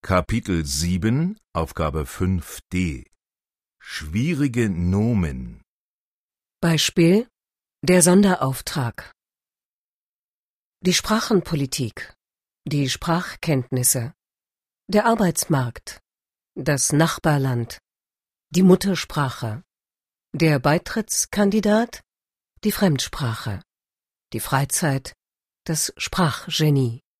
Kapitel 7, Aufgabe 5d. Schwierige Nomen. Beispiel: Der Sonderauftrag. Die Sprachenpolitik, die Sprachkenntnisse, der Arbeitsmarkt, das Nachbarland, die Muttersprache, der Beitrittskandidat, die Fremdsprache, die Freizeit, das Sprachgenie.